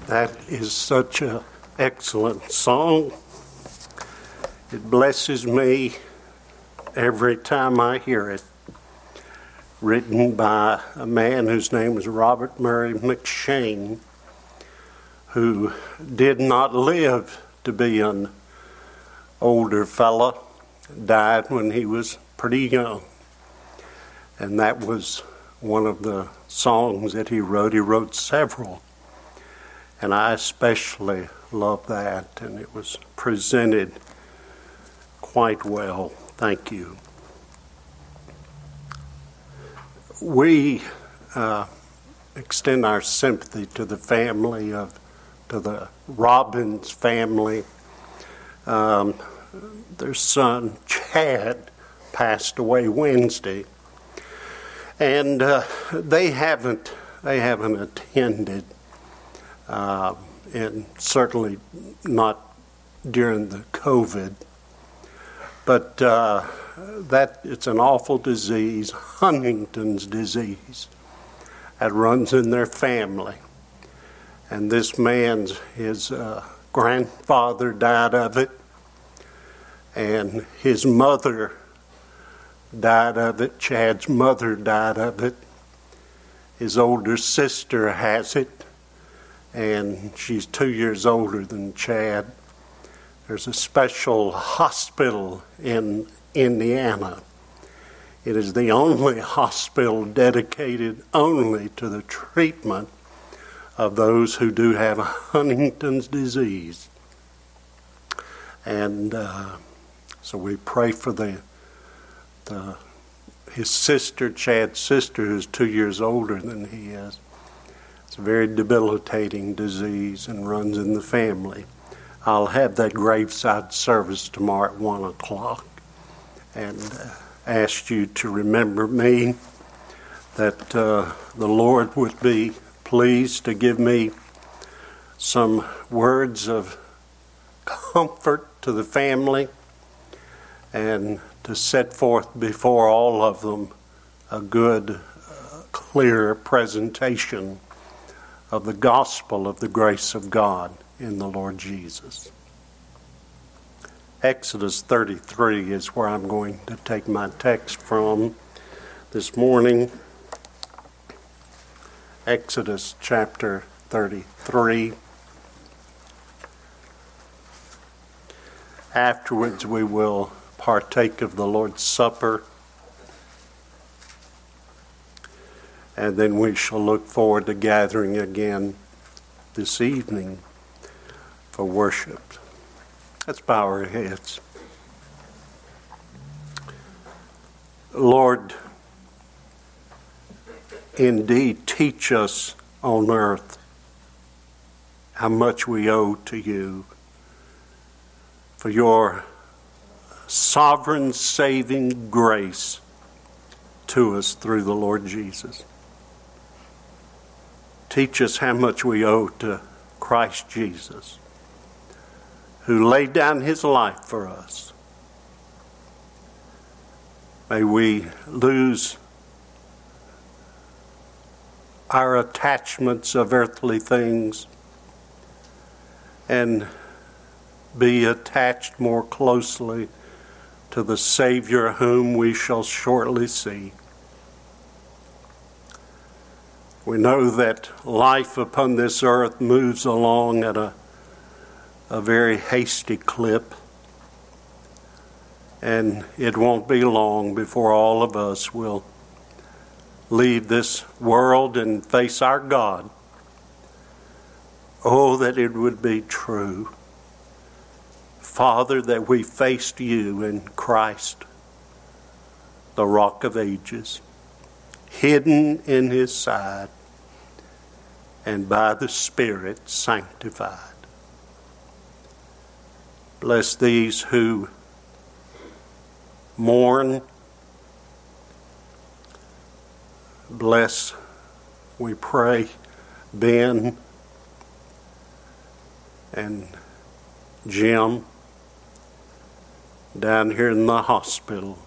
That is such an excellent song. It blesses me every time I hear it. Written by a man whose name is Robert Murray McShane, who did not live to be an older fella, died when he was pretty young. And that was one of the songs that he wrote. He wrote several. And I especially love that, and it was presented quite well. Thank you. We extend our sympathy to the family to the Robbins family. Their son, Chad, passed away Wednesday, and they haven't attended. And certainly not during the COVID. But that it's an awful disease, Huntington's disease, that runs in their family. And this his grandfather died of it, and his mother died of it. Chad's mother died of it. His older sister has it, and she's 2 years older than Chad. There's a special hospital in Indiana. It is the only hospital dedicated only to the treatment of those who do have Huntington's disease. And so we pray for his sister, Chad's sister, who's 2 years older than he is. It's a very debilitating disease and runs in the family. I'll have that graveside service tomorrow at 1 o'clock and ask you to remember me, that the Lord would be pleased to give me some words of comfort to the family and to set forth before all of them a good, clear presentation of the gospel of the grace of God in the Lord Jesus. Exodus 33 is where I'm going to take my text from this morning. Exodus chapter 33. Afterwards we will partake of the Lord's Supper, and then we shall look forward to gathering again this evening for worship. Let's bow our heads. Lord, indeed teach us on earth how much we owe to you for your sovereign saving grace to us through the Lord Jesus. Teach us how much we owe to Christ Jesus, who laid down his life for us. May we lose our attachments of earthly things and be attached more closely to the Savior whom we shall shortly see. We know that life upon this earth moves along at a very hasty clip, and it won't be long before all of us will leave this world and face our God. Oh, that it would be true, Father, that we faced you in Christ, the Rock of Ages, hidden in his side, and by the Spirit sanctified. Bless these who mourn. Bless, we pray, Ben and Jim down here in the hospital.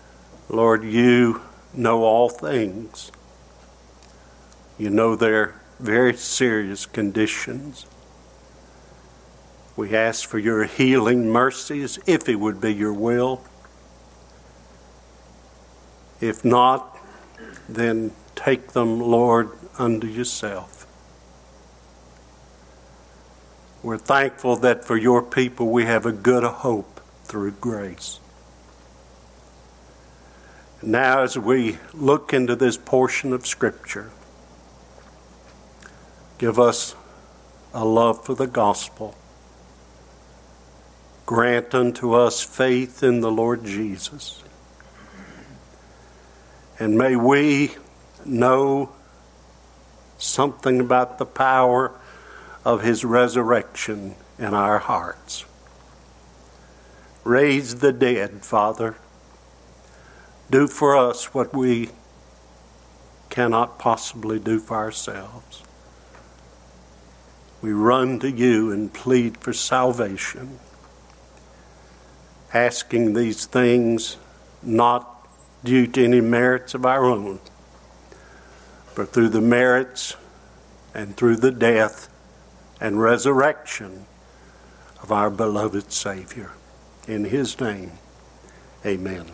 Lord, you know all things. You know their very serious conditions. We ask for your healing mercies, if it would be your will. If not, then take them, Lord, unto yourself. We're thankful that for your people we have a good hope through grace. Now, as we look into this portion of Scripture, give us a love for the gospel. Grant unto us faith in the Lord Jesus. And may we know something about the power of his resurrection in our hearts. Raise the dead, Father. Do for us what we cannot possibly do for ourselves. We run to you and plead for salvation, asking these things not due to any merits of our own, but through the merits and through the death and resurrection of our beloved Savior. In his name, amen.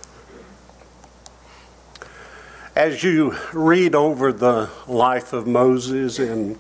As you read over the life of Moses in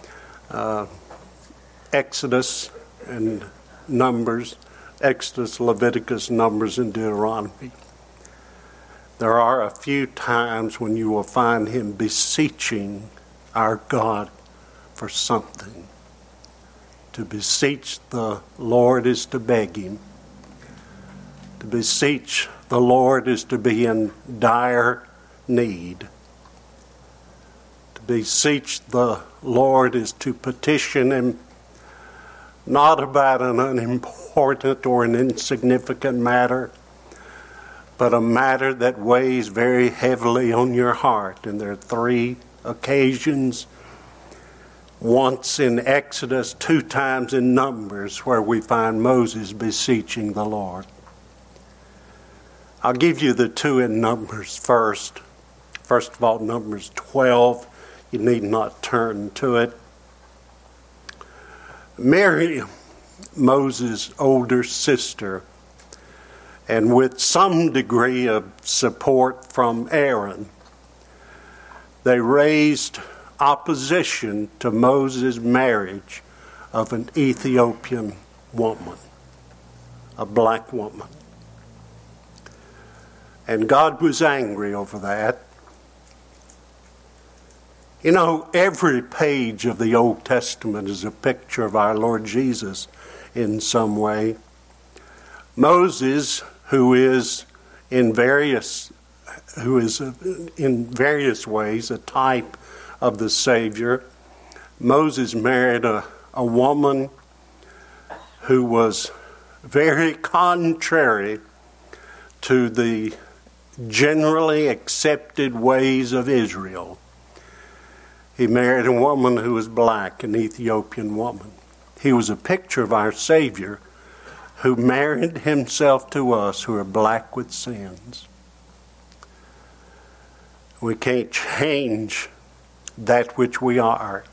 Exodus and Numbers, Exodus, Leviticus, Numbers, and Deuteronomy, there are a few times when you will find him beseeching our God for something. To beseech the Lord is to beg him. To beseech the Lord is to be in dire need. To beseech the Lord is to petition him not about an unimportant or an insignificant matter, but a matter that weighs very heavily on your heart. And there are 3 occasions, once in Exodus, 2 times in Numbers, where we find Moses beseeching the Lord. I'll give you the 2 in Numbers first. First of all, Numbers 12. You need not turn to it. Miriam, Moses' older sister, and with some degree of support from Aaron, they raised opposition to Moses' marriage of an Ethiopian woman, a black woman. And God was angry over that. You know, every page of the Old Testament is a picture of our Lord Jesus in some way. Moses, who is in various ways a type of the Savior, Moses married a woman who was very contrary to the generally accepted ways of Israel. He married a woman who was black, an Ethiopian woman. He was a picture of our Savior, who married himself to us who are black with sins. We can't change that which we are.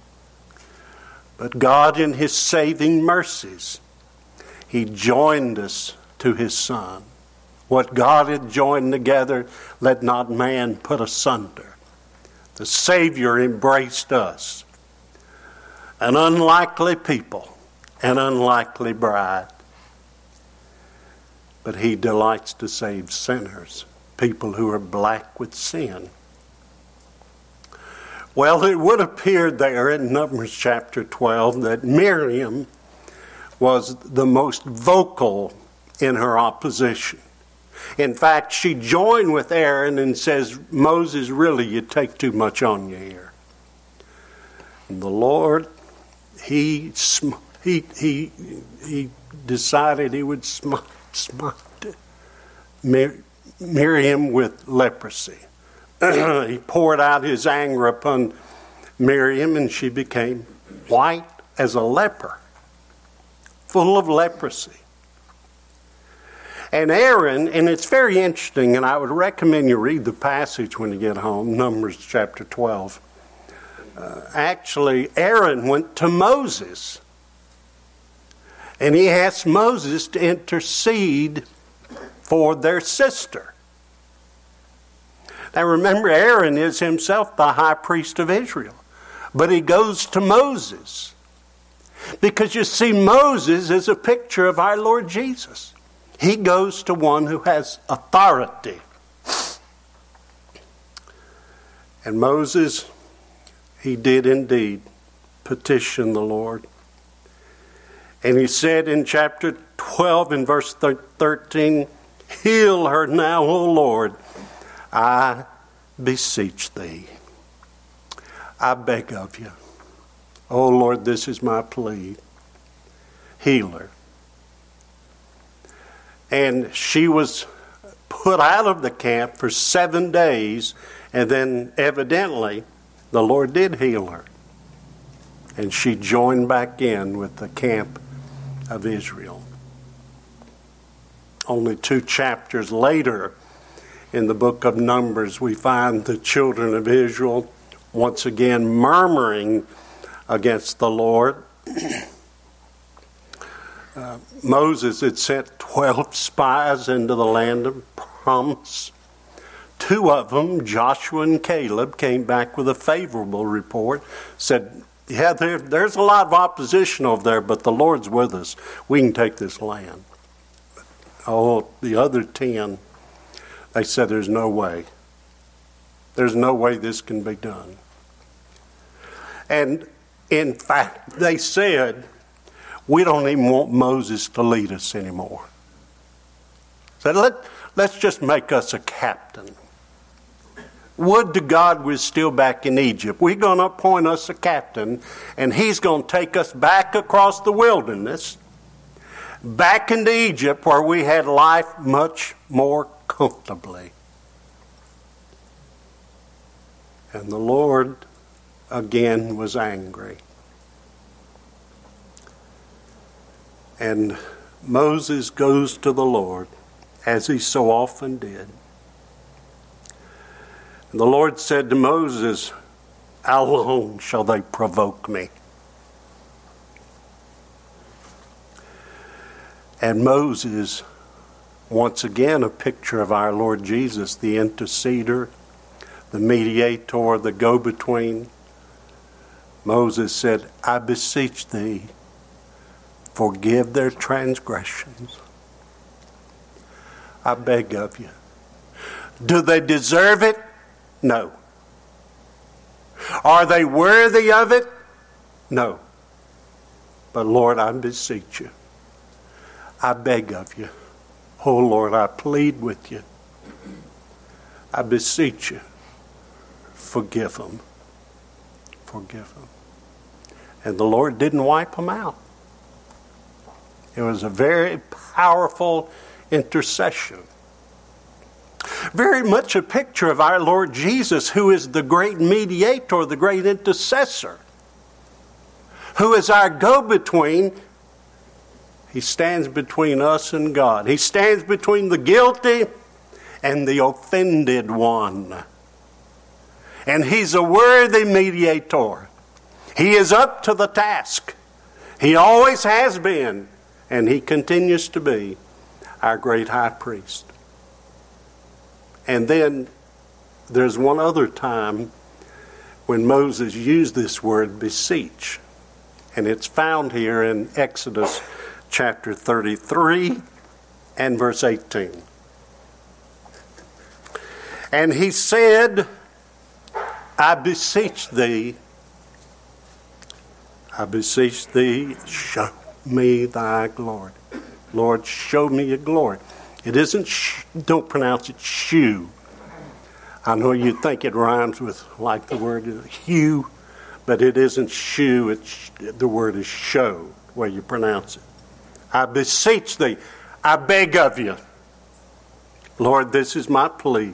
But God, in his saving mercies, he joined us to his Son. What God had joined together, let not man put asunder. The Savior embraced us, an unlikely people, an unlikely bride. But he delights to save sinners, people who are black with sin. Well, it would appear there in Numbers chapter 12 that Miriam was the most vocal in her opposition. In fact, she joined with Aaron and says, Moses, really, you take too much on you here. And the Lord, he decided he would smite Miriam with leprosy. He poured out his anger upon Miriam, and she became white as a leper, full of leprosy. And Aaron, and it's very interesting, and I would recommend you read the passage when you get home, Numbers chapter 12. Actually, Aaron went to Moses, and he asked Moses to intercede for their sister. Now remember, Aaron is himself the high priest of Israel, but he goes to Moses because you see, Moses is a picture of our Lord Jesus. He goes to one who has authority. And Moses, he did indeed petition the Lord. And he said in chapter 12 in verse 13, "Heal her now, O Lord, I beseech thee." I beg of you. Oh Lord, this is my plea. Heal her. And she was put out of the camp for 7 days, and then evidently the Lord did heal her. And she joined back in with the camp of Israel. Only 2 chapters later, in the book of Numbers, we find the children of Israel once again murmuring against the Lord. Moses had sent 12 spies into the land of promise. 2 of them, Joshua and Caleb, came back with a favorable report, said, yeah, there's a lot of opposition over there, but the Lord's with us. We can take this land. Oh, the other 10, they said there's no way. There's no way this can be done. And in fact, they said, we don't even want Moses to lead us anymore. Said, let's just make us a captain. Would to God we're still back in Egypt. We're going to appoint us a captain, and he's going to take us back across the wilderness, back into Egypt where we had life much more comfortably. And the Lord again was angry. And Moses goes to the Lord, as he so often did. And the Lord said to Moses, how long shall they provoke me? And Moses, once again a picture of our Lord Jesus, the interceder, the mediator, the go-between. Moses said, I beseech thee, forgive their transgressions. I beg of you. Do they deserve it? No. Are they worthy of it? No. But Lord, I beseech you. I beg of you. Oh Lord, I plead with you. I beseech you. Forgive them. Forgive them. And the Lord didn't wipe them out. It was a very powerful intercession. Very much a picture of our Lord Jesus, who is the great mediator, the great intercessor, who is our go-between. He stands between us and God. He stands between the guilty and the offended one. And he's a worthy mediator. He is up to the task. He always has been, and he continues to be our great high priest. And then there's one other time when Moses used this word beseech. And it's found here in Exodus chapter 33 and verse 18. And he said, I beseech thee, show me thy glory. Lord, show me your glory. It isn't, don't pronounce it shew. I know you think it rhymes with like the word hue, but it isn't shew, the word is show, where you pronounce it. I beseech thee, I beg of you. Lord, this is my plea.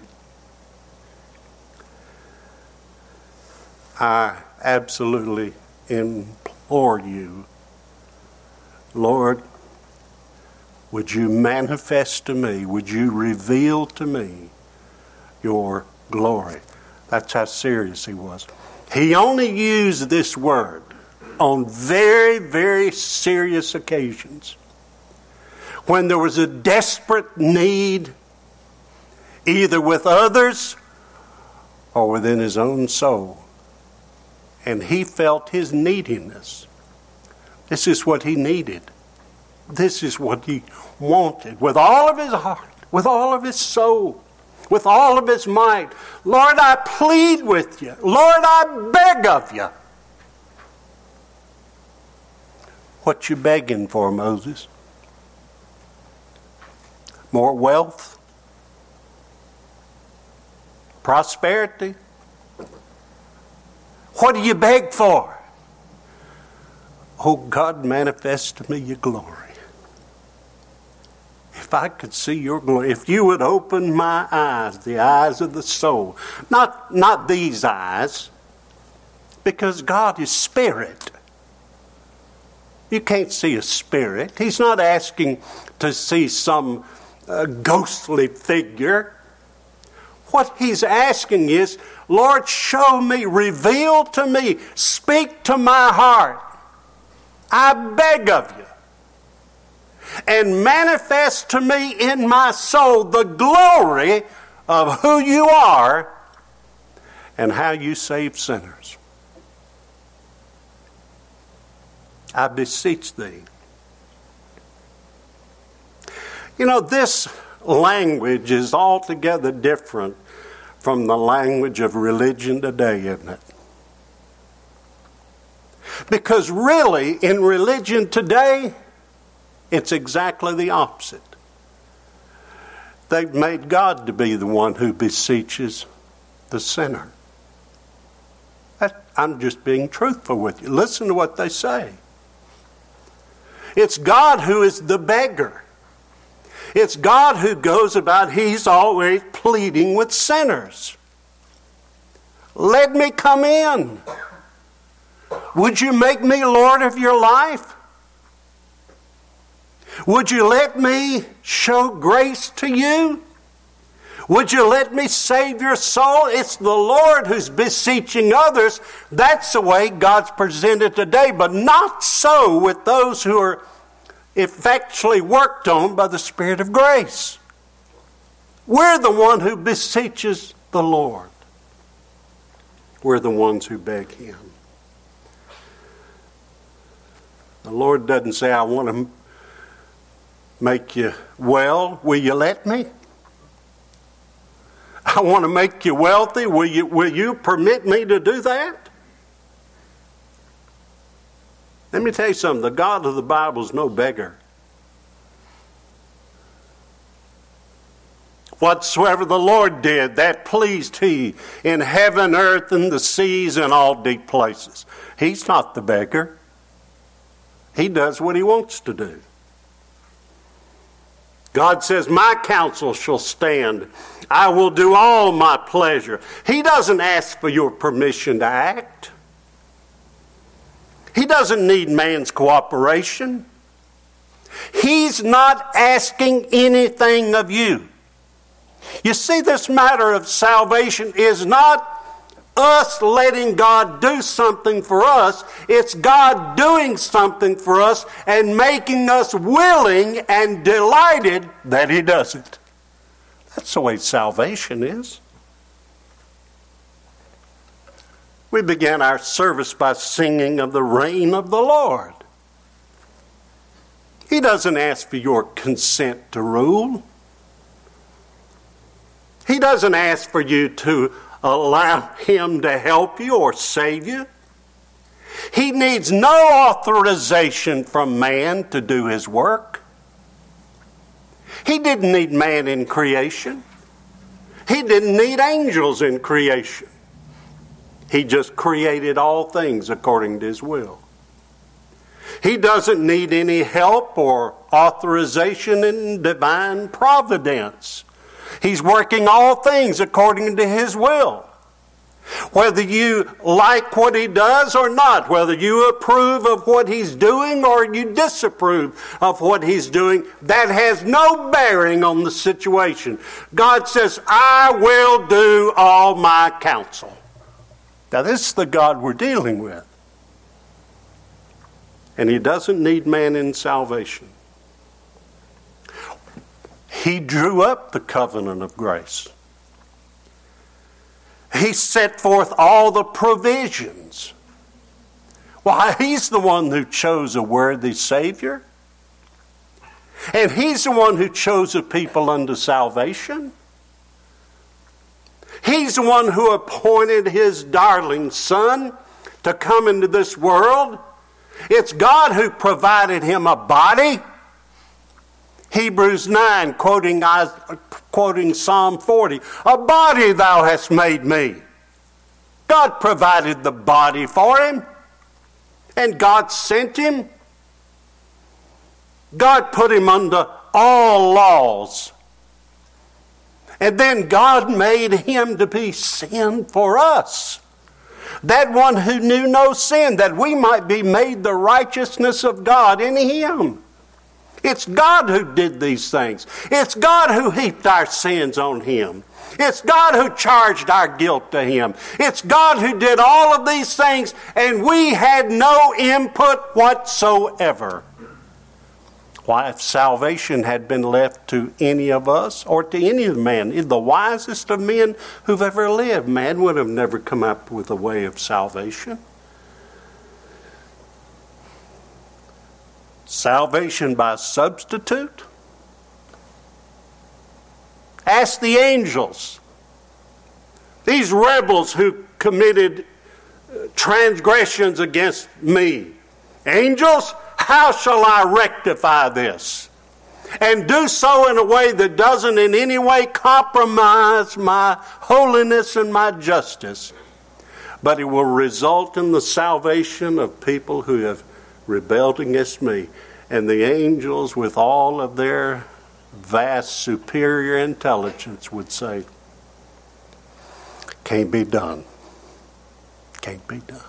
I absolutely implore you, Lord, would you manifest to me, would you reveal to me your glory? That's how serious he was. He only used this word on very, very serious occasions. When there was a desperate need, either with others or within his own soul. And he felt his neediness. This is what he needed. This is what he wanted with all of his heart, with all of his soul, with all of his might. Lord, I plead with you. Lord, I beg of you. What you begging for, Moses? More wealth? Prosperity? What do you beg for? Oh, God, manifest to me your glory. If I could see your glory, if you would open my eyes, the eyes of the soul, not these eyes, because God is spirit. You can't see a spirit. He's not asking to see some ghostly figure. What he's asking is, Lord, show me, reveal to me, speak to my heart. I beg of you. And manifest to me in my soul the glory of who you are and how you save sinners. I beseech thee. You know, this language is altogether different from the language of religion today, isn't it? Because really, in religion today, it's exactly the opposite. They've made God to be the one who beseeches the sinner. I'm just being truthful with you. Listen to what they say. It's God who is the beggar. It's God who goes about, he's always pleading with sinners. Let me come in. Would you make me Lord of your life? Would you let me show grace to you? Would you let me save your soul? It's the Lord who's beseeching others. That's the way God's presented today, but not so with those who are effectually worked on by the Spirit of grace. We're the one who beseeches the Lord. We're the ones who beg Him. The Lord doesn't say, I want to make you well. Will you let me? I want to make you wealthy. Will you permit me to do that? Let me tell you something. The God of the Bible is no beggar. Whatsoever the Lord did, that pleased He in heaven, earth, and the seas, and all deep places. He's not the beggar. He does what He wants to do. God says, my counsel shall stand. I will do all my pleasure. He doesn't ask for your permission to act. He doesn't need man's cooperation. He's not asking anything of you. You see, this matter of salvation is not us letting God do something for us. It's God doing something for us and making us willing and delighted that He does it. That's the way salvation is. We began our service by singing of the reign of the Lord. He doesn't ask for your consent to rule. He doesn't ask for you to allow Him to help you or save you. He needs no authorization from man to do His work. He didn't need man in creation. He didn't need angels in creation. He just created all things according to His will. He doesn't need any help or authorization in divine providence. He's working all things according to His will. Whether you like what He does or not, whether you approve of what He's doing or you disapprove of what He's doing, that has no bearing on the situation. God says, I will do all my counsel. Now, this is the God we're dealing with. And he doesn't need man in salvation. He drew up the covenant of grace. He set forth all the provisions. Why, he's the one who chose a worthy Savior. And he's the one who chose a people unto salvation. He's the one who appointed his darling Son to come into this world. It's God who provided him a body. Hebrews 9, quoting Psalm 40, a body thou hast made me. God provided the body for him. And God sent him. God put him under all laws. And then God made him to be sin for us. That one who knew no sin, that we might be made the righteousness of God in him. It's God who did these things. It's God who heaped our sins on him. It's God who charged our guilt to him. It's God who did all of these things, and we had no input whatsoever. Why, if salvation had been left to any of us or to any man, the wisest of men who've ever lived, man would have never come up with a way of salvation. Salvation by substitute? Ask the angels. These rebels who committed transgressions against me. Angels, how shall I rectify this? And do so in a way that doesn't in any way compromise my holiness and my justice, but it will result in the salvation of people who have rebelled against me. And the angels, with all of their vast superior intelligence, would say, can't be done. Can't be done.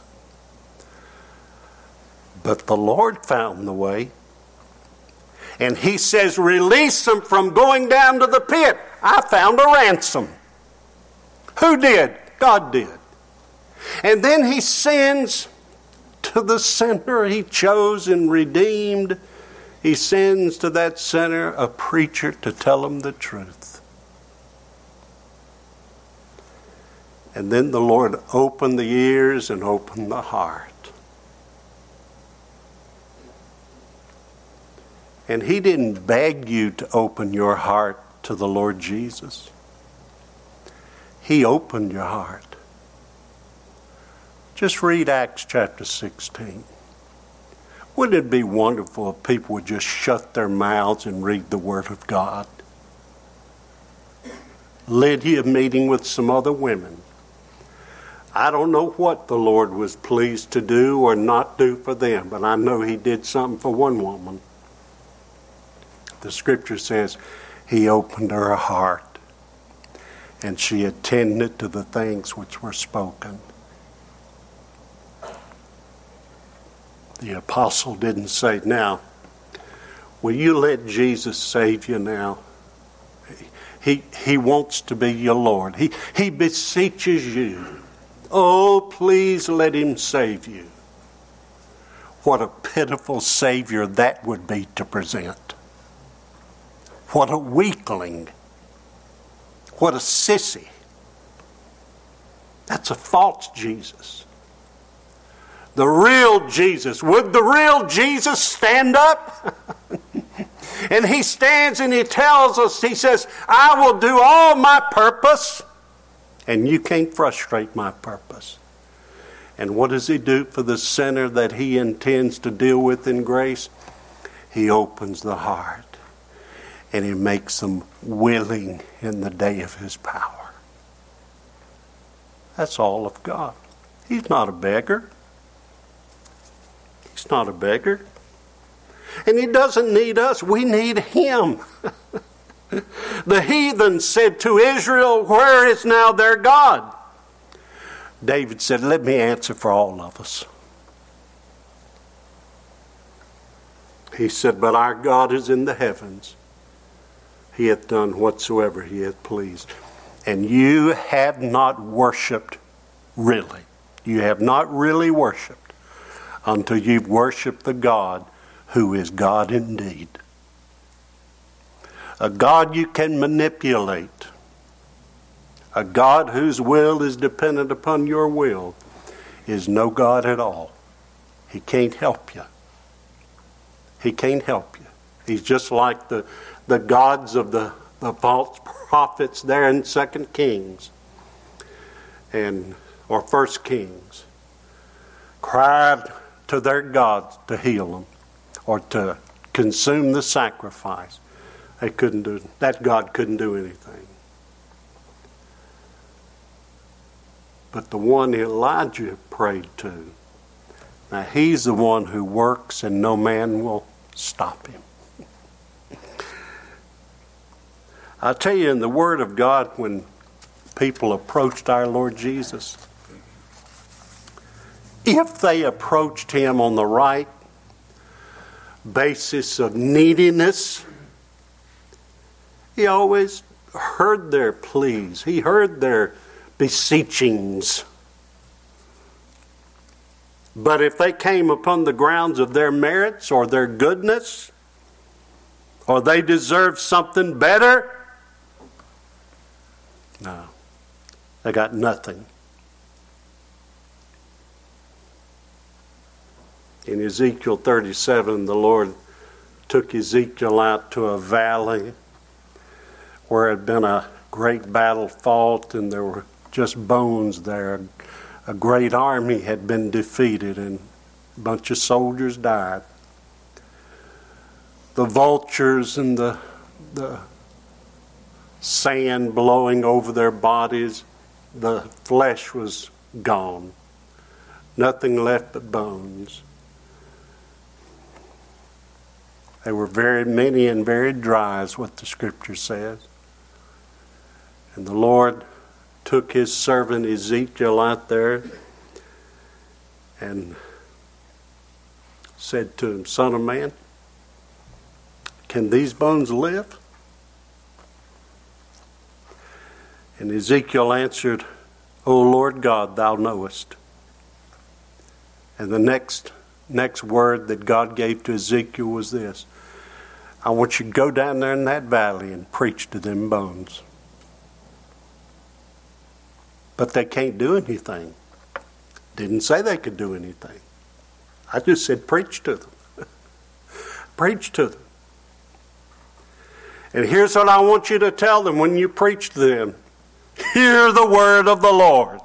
But the Lord found the way. And he says, release them from going down to the pit. I found a ransom. Who did? God did. And then he sends to the sinner he chose and redeemed. He sends to that sinner a preacher to tell him the truth. And then the Lord opened the ears and opened the heart. And he didn't beg you to open your heart to the Lord Jesus. He opened your heart. Just read Acts chapter 16. Wouldn't it be wonderful if people would just shut their mouths and read the Word of God? Lydia meeting with some other women. I don't know what the Lord was pleased to do or not do for them, but I know he did something for one woman. The scripture says he opened her heart and she attended to the things which were spoken. The apostle didn't say, now, will you let Jesus save you now? He wants to be your Lord. He beseeches you. Oh, please let him save you. What a pitiful Savior that would be to present. What a weakling. What a sissy. That's a false Jesus. The real Jesus. Would the real Jesus stand up? And he stands and he tells us, he says, I will do all my purpose, and you can't frustrate my purpose. And what does he do for the sinner that he intends to deal with in grace? He opens the heart. And he makes them willing in the day of his power. That's all of God. He's not a beggar. He's not a beggar. And he doesn't need us. We need him. The heathen said to Israel, where is now their God? David said, let me answer for all of us. He said, but our God is in the heavens. He hath done whatsoever he hath pleased. And you have not worshipped really. You have not really worshiped until you've worshiped the God who is God indeed. A God you can manipulate. A God whose will is dependent upon your will is no God at all. He can't help you. He can't help you. He's just like the gods of the false prophets there in 2 Kings or 1 Kings. Cried to their gods to heal them or to consume the sacrifice. That God couldn't do anything. But the one Elijah prayed to, now he's the one who works and no man will stop him. I tell you, in the Word of God, when people approached our Lord Jesus, if they approached him on the right basis of neediness, he always heard their pleas. He heard their beseechings. But if they came upon the grounds of their merits or their goodness, or they deserved something better, no, they got nothing. In Ezekiel 37, the Lord took Ezekiel out to a valley where had been a great battle fought and there were just bones there. A great army had been defeated and a bunch of soldiers died. The vultures and the sand blowing over their bodies, the flesh was gone. Nothing left but bones. They were very many and very dry, is what the Scripture says. And the Lord took his servant Ezekiel out there and said to him, Son of man, can these bones live? And Ezekiel answered, O Lord God, thou knowest. And the next word that God gave to Ezekiel was this: I want you to go down there in that valley and preach to them bones. But they can't do anything. Didn't say they could do anything. I just said preach to them. Preach to them. And here's what I want you to tell them when you preach to them. Hear the word of the Lord.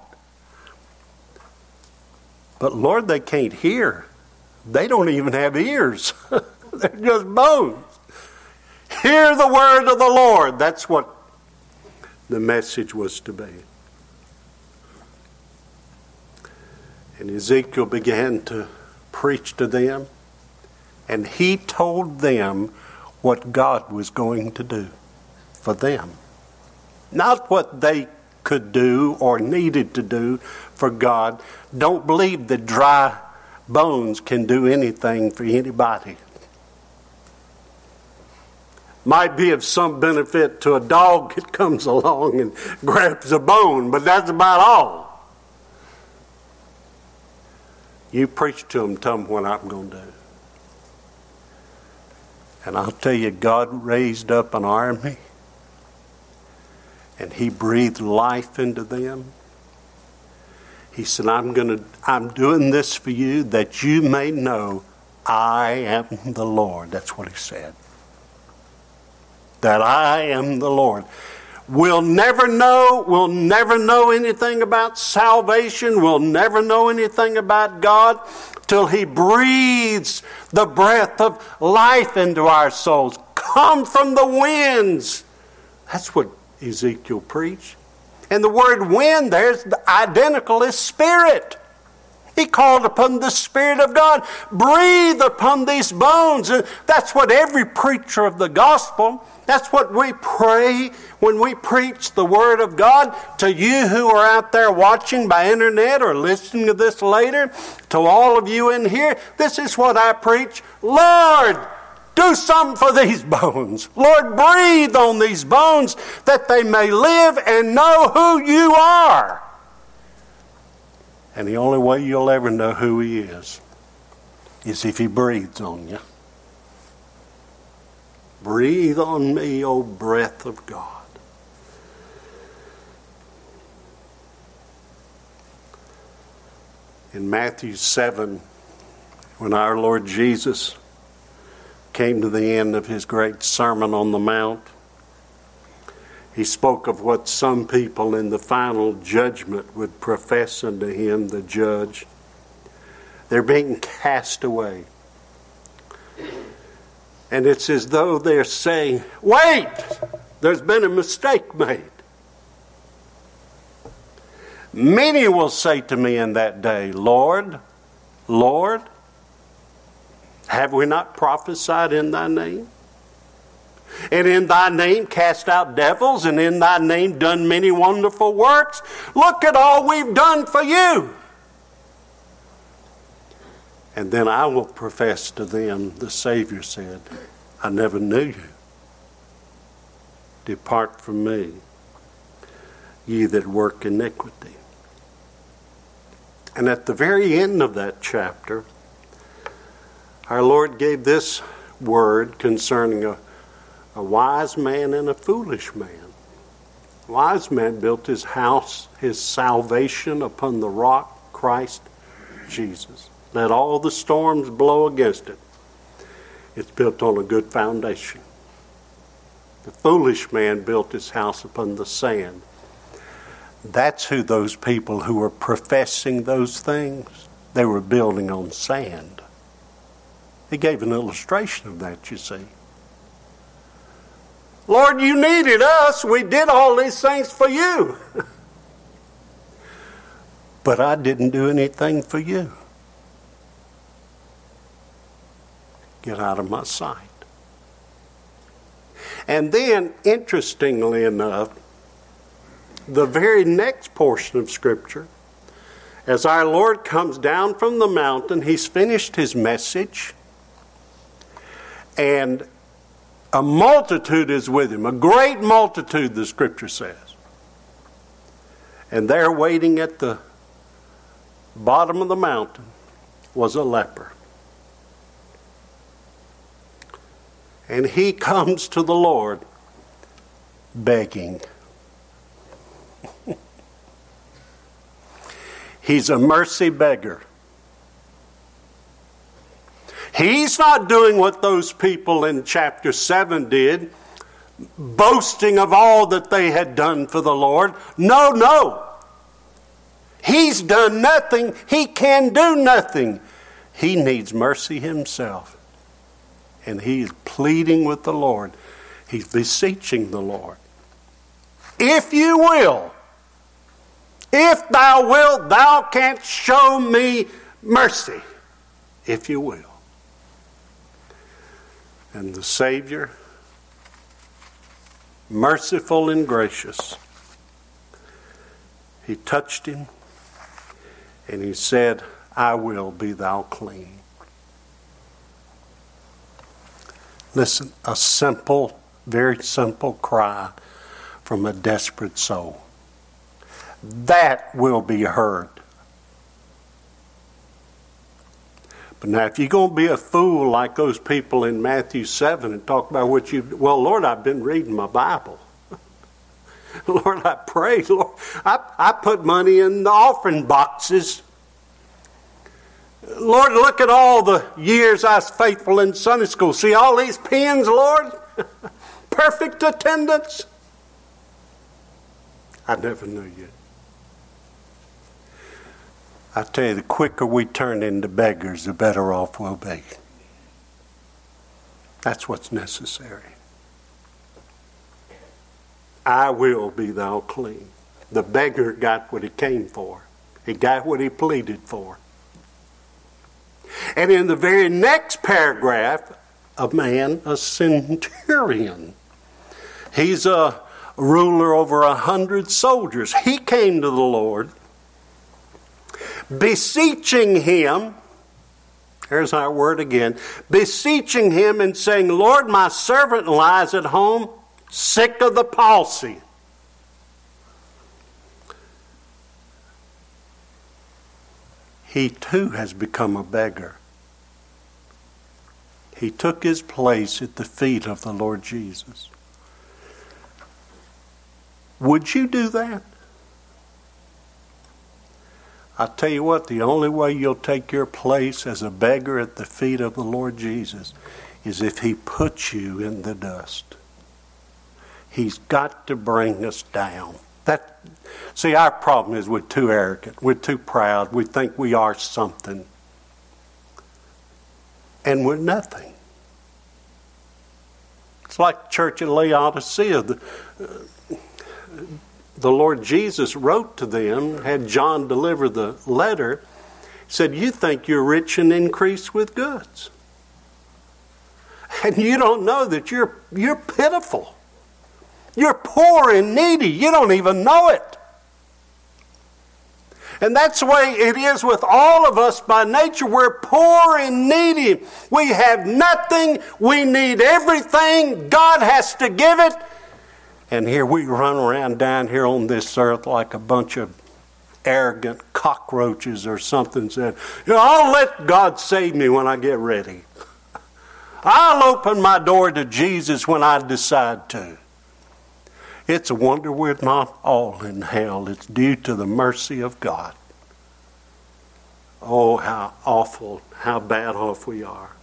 But Lord, they can't hear. They don't even have ears. They're just bones. Hear the word of the Lord. That's what the message was to be. And Ezekiel began to preach to them, and he told them what God was going to do for them. Not what they could do or needed to do for God. Don't believe that dry bones can do anything for anybody. Might be of some benefit to a dog that comes along and grabs a bone, but that's about all. You preach to them, tell them what I'm going to do. And I'll tell you, God raised up an army, and he breathed life into them. He said, I'm doing this for you that you may know I am the Lord. That's what he said. That I am the Lord. We'll never know anything about salvation. We'll never know anything about God till he breathes the breath of life into our souls. Come from the winds. That's what Ezekiel preached. And the word wind there is identical as spirit. He called upon the Spirit of God. Breathe upon these bones. And that's what every preacher of the gospel, that's what we pray when we preach the Word of God. To you who are out there watching by internet or listening to this later, to all of you in here, this is what I preach. Lord, do something for these bones. Lord, breathe on these bones that they may live and know who you are. And the only way you'll ever know who He is if He breathes on you. Breathe on me, O breath of God. In Matthew 7, when our Lord Jesus came to the end of His great Sermon on the Mount, He spoke of what some people in the final judgment would profess unto Him, the judge. They're being cast away. And it's as though they're saying, wait, there's been a mistake made. Many will say to me in that day, Lord, Lord, have we not prophesied in Thy name? And in Thy name cast out devils, and in Thy name done many wonderful works? Look at all we've done for You. And then I will profess to them, the Savior said, I never knew you. Depart from me, ye that work iniquity. And at the very end of that chapter, our Lord gave this word concerning a wise man and a foolish man. A wise man built his house, his salvation, upon the rock, Christ Jesus. Let all the storms blow against it. It's built on a good foundation. The foolish man built his house upon the sand. That's who those people who were professing those things, they were building on sand. He gave an illustration of that, you see. Lord, You needed us. We did all these things for You. But I didn't do anything for You. Get out of my sight. And then, interestingly enough, the very next portion of Scripture, as our Lord comes down from the mountain, He's finished His message, and a multitude is with Him, a great multitude, the Scripture says. And there waiting at the bottom of the mountain was a leper. And he comes to the Lord begging. He's a mercy beggar. He's not doing what those people in chapter 7 did, boasting of all that they had done for the Lord. No. He's done nothing. He can do nothing. He needs mercy himself. And he is pleading with the Lord. He's beseeching the Lord. If You will, if Thou wilt, Thou canst show me mercy. If You will. And the Savior, merciful and gracious, He touched him and He said, I will, be thou clean. Listen, a simple, very simple cry from a desperate soul. That will be heard. But now, if you're going to be a fool like those people in Matthew 7 and talk about what you... Well, Lord, I've been reading my Bible. Lord, I pray. Lord, I put money in the offering boxes. Lord, look at all the years I was faithful in Sunday school. See all these pens, Lord? Perfect attendance. I never knew You. I tell you, the quicker we turn into beggars, the better off we'll be. That's what's necessary. I will, be thou clean. The beggar got what he came for. He got what he pleaded for. And in the very next paragraph, a man, a centurion. He's a ruler over 100 soldiers. He came to the Lord, beseeching Him. Here's our word again. Beseeching Him and saying, Lord, my servant lies at home, sick of the palsy. he too has become a beggar. He took his place at the feet of the Lord Jesus. Would you do that? I tell you what, the only way you'll take your place as a beggar at the feet of the Lord Jesus is if he puts you in the dust. He's got to bring us down. See, our problem is we're too arrogant. We're too proud. We think we are something. And we're nothing. It's like the church at Laodicea. The Lord Jesus wrote to them, had John deliver the letter, said, you think you're rich and increased with goods. And you don't know that you're pitiful. You're poor and needy. You don't even know it. And that's the way it is with all of us by nature. We're poor and needy. We have nothing. We need everything. God has to give it. And here we run around down here on this earth like a bunch of arrogant cockroaches or something. Said, I'll let God save me when I get ready. I'll open my door to Jesus when I decide to. It's a wonder we're not all in hell. It's due to the mercy of God. Oh, how awful, how bad off we are.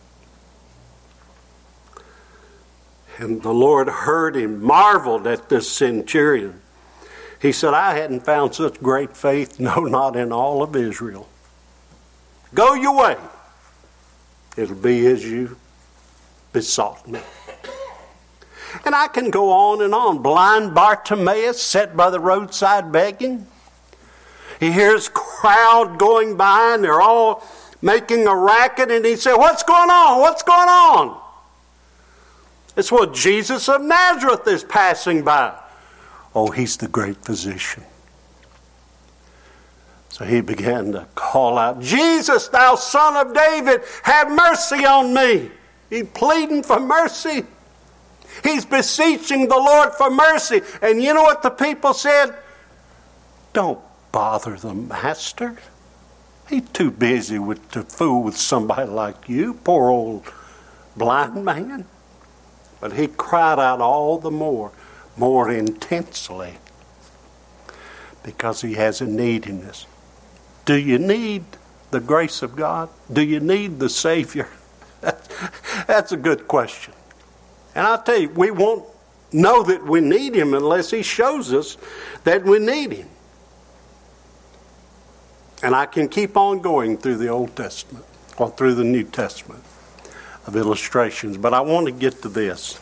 And the Lord heard him, marveled at this centurion. He said, I hadn't found such great faith, no, not in all of Israel. Go your way. It'll be as you besought me. And I can go on and on. Blind Bartimaeus sat by the roadside begging. He hears a crowd going by and they're all making a racket. And he said, what's going on? What's going on? It's what Jesus of Nazareth is passing by. Oh, he's the great physician. So he began to call out, Jesus, thou son of David, have mercy on me. He's pleading for mercy. He's beseeching the Lord for mercy. And you know what the people said? Don't bother the master. He's too busy to fool with somebody like you, poor old blind man. But he cried out all the more intensely, because he has a neediness. Do you need the grace of God? Do you need the Savior? That's a good question. And I'll tell you, we won't know that we need him unless he shows us that we need him. And I can keep on going through the Old Testament or through the New Testament of illustrations, but I want to get to this.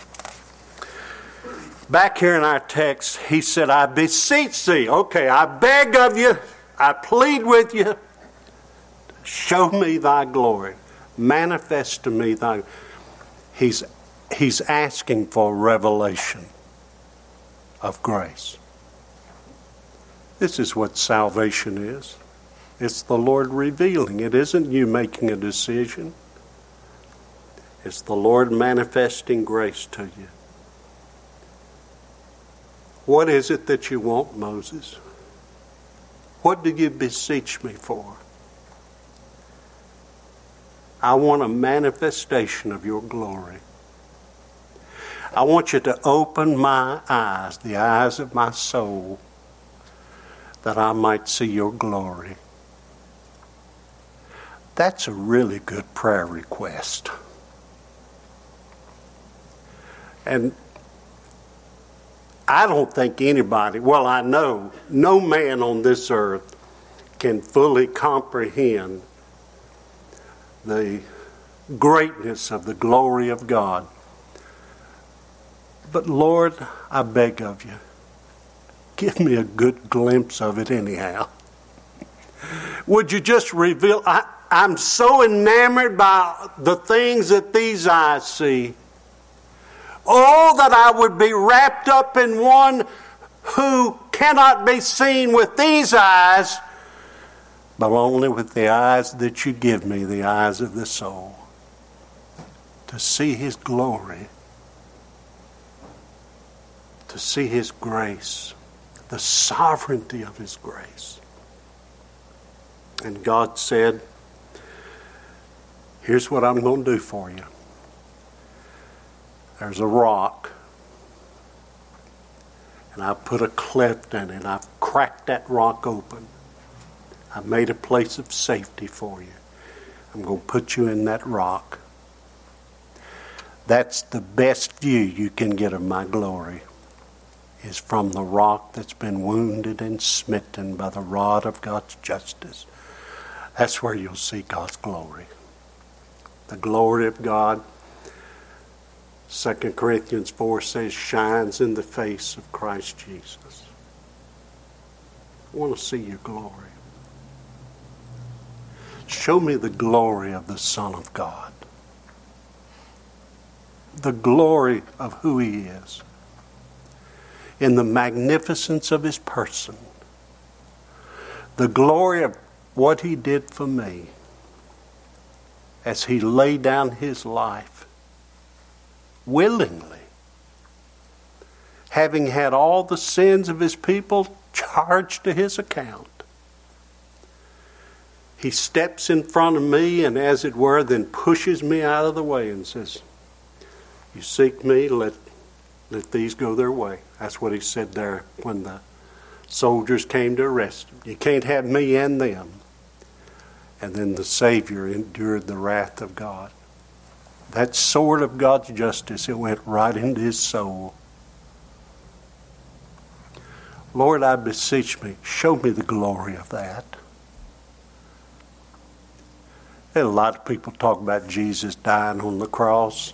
Back here in our text, he said, I beseech thee. Okay, I beg of you, I plead with you, show me thy glory. Manifest to me thy... He's asking for revelation of grace. This is what salvation is. It's the Lord revealing. It isn't you making a decision. It's the Lord manifesting grace to you. What is it that you want, Moses? What do you beseech me for? I want a manifestation of your glory. I want you to open my eyes, the eyes of my soul, that I might see your glory. That's a really good prayer request. And I don't think anybody, well, I know, no man on this earth can fully comprehend the greatness of the glory of God. But Lord, I beg of you, give me a good glimpse of it anyhow. Would you just reveal? I'm so enamored by the things that these eyes see. Oh, that I would be wrapped up in one who cannot be seen with these eyes, but only with the eyes that you give me, the eyes of the soul, to see his glory, to see his grace, the sovereignty of his grace. And God said, here's what I'm going to do for you. There's a rock, and I put a cleft in it. I've cracked that rock open. I made a place of safety for you. I'm going to put you in that rock. That's the best view you can get of my glory, is from the rock that's been wounded and smitten by the rod of God's justice. That's where you'll see God's glory. The glory of God, 2 Corinthians 4 says, shines in the face of Christ Jesus. I want to see your glory. Show me the glory of the Son of God. The glory of who He is. In the magnificence of His person. The glory of what He did for me as He laid down His life willingly, having had all the sins of His people charged to His account. He steps in front of me and, as it were, then pushes me out of the way and says, you seek me, let these go their way. That's what He said there when the soldiers came to arrest Him. You can't have me and them. And then the Savior endured the wrath of God. That sword of God's justice, it went right into His soul. Lord, I beseech me, show me the glory of that. A lot of people talk about Jesus dying on the cross,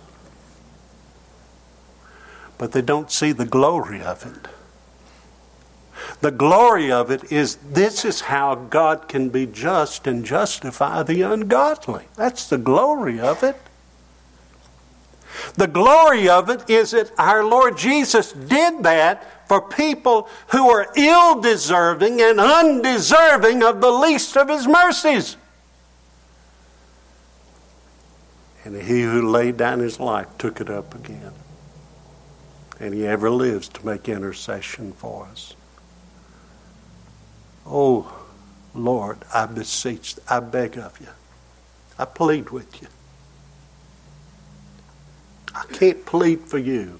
but they don't see the glory of it. The glory of it is, this is how God can be just and justify the ungodly. That's the glory of it. The glory of it is that our Lord Jesus did that for people who are ill-deserving and undeserving of the least of His mercies. And He who laid down His life took it up again. And He ever lives to make intercession for us. Oh, Lord, I beseech, I beg of you. I plead with you. I can't plead for you.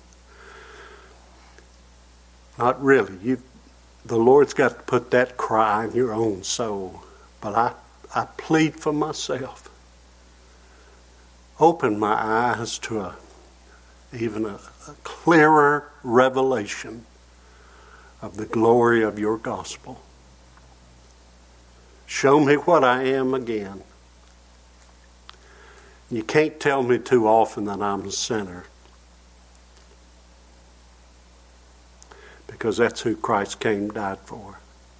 Not really. The Lord's got to put that cry in your own soul. But I plead for myself. Open my eyes to even a clearer revelation of the glory of your gospel. Show me what I am again. You can't tell me too often that I'm a sinner, because that's who Christ came and died for.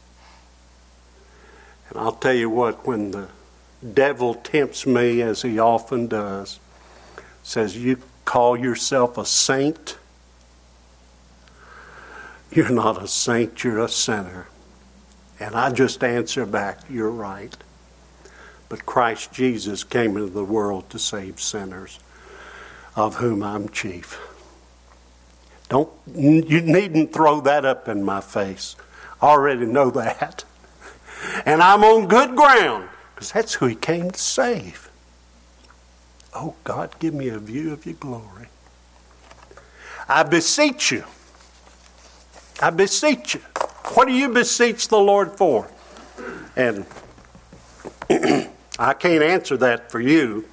And I'll tell you what, when the devil tempts me, as he often does, says, you call yourself a saint? You're not a saint, you're a sinner. And I just answer back, you're right. But Christ Jesus came into the world to save sinners, of whom I'm chief. You needn't throw that up in my face. I already know that. And I'm on good ground, because that's who He came to save. Oh God, give me a view of your glory. I beseech you. I beseech you. What do you beseech the Lord for? And I can't answer that for you,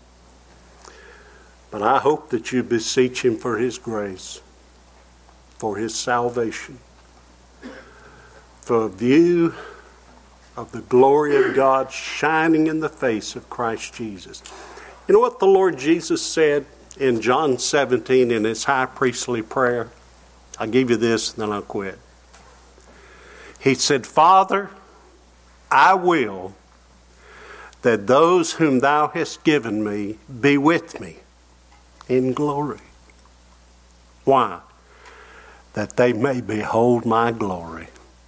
but I hope that you beseech Him for His grace, for His salvation, for a view of the glory of God shining in the face of Christ Jesus. You know what the Lord Jesus said in John 17 in His high priestly prayer? I'll give you this and then I'll quit. He said, Father, I will that those whom Thou hast given me be with me in glory. Why? That they may behold my glory.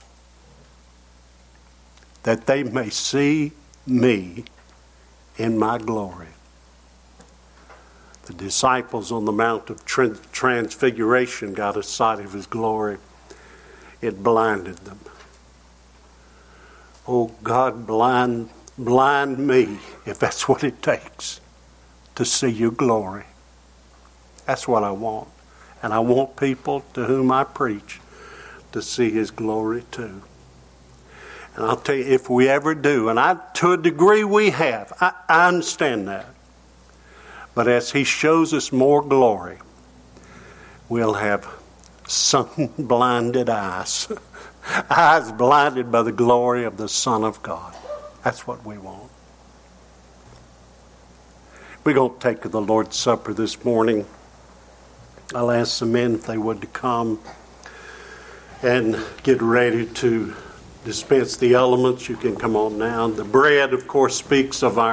That they may see me in my glory. The disciples on the Mount of Transfiguration got a sight of His glory. It blinded them. Oh God, blind blind me if that's what it takes to see your glory. That's what I want. And I want people to whom I preach to see his glory too. And I'll tell you, if we ever do, and to a degree we have, I understand that. But as he shows us more glory, we'll have sun-blinded eyes. Eyes blinded by the glory of the Son of God. That's what we want. We're going to take the Lord's Supper this morning. I'll ask the men if they would to come and get ready to dispense the elements. You can come on now. The bread, of course, speaks of our